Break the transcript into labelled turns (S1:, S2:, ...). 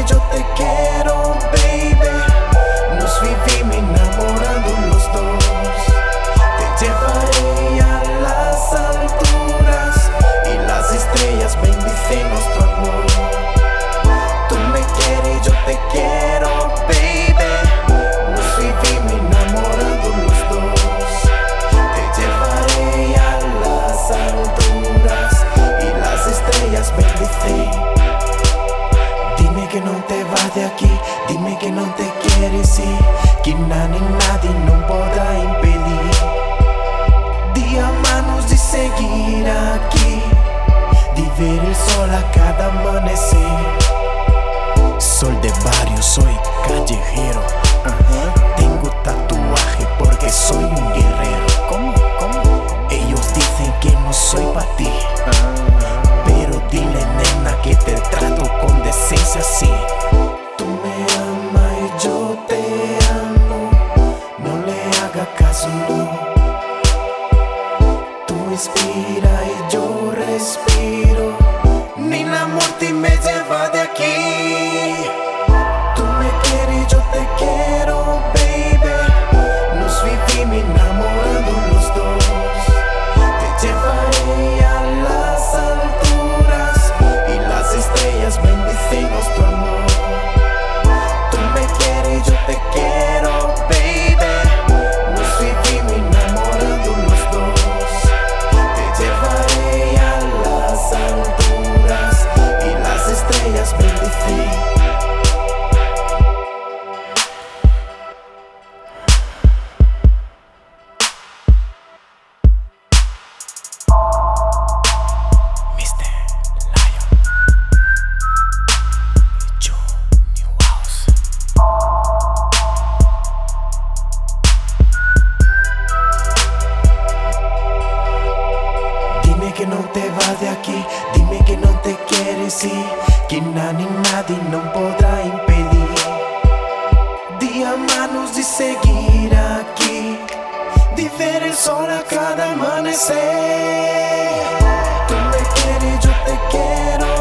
S1: yo te quiero, baby. Nos vivimos enamorando los dos. Te llevaré a las alturas y las estrellas bendicen nuestro amor. Tú me quieres, yo te quiero, baby. Nos vivimos enamorando los dos. Te llevaré a las alturas y las estrellas bendicen. Dime que no te vas de aquí, dime que no te quieres ir, que nadie no podrá impedir. Di a manos de seguir aquí, de ver el sol a cada amanecer. Soy de barrio, soy callejero. Tengo tatuaje porque soy un guerrero. ¿Cómo? Ellos dicen que no soy pa' ti, pero dile, nena, que te trato con decencia así. Tú me amas y yo te amo, no le hagas caso, no. Tú inspiras y yo respiro, ni la muerte me lleva de aquí. Tú me quieres, yo te quiero, baby. Nos vivimos enamorando los dos. Te llevaré a las alturas y las estrellas bendicen nuestro amor. Tú me quieres, yo te quiero, baby. Nos vivimos enamorando los dos. Te llevaré a las alturas y las estrellas bendicen. Dime que no te vas de aquí, dime que no te quieres ir, que nadie no podrá impedir. Di a manos de seguir aquí, de ver el sol a cada amanecer. Tú me quieres, yo te quiero,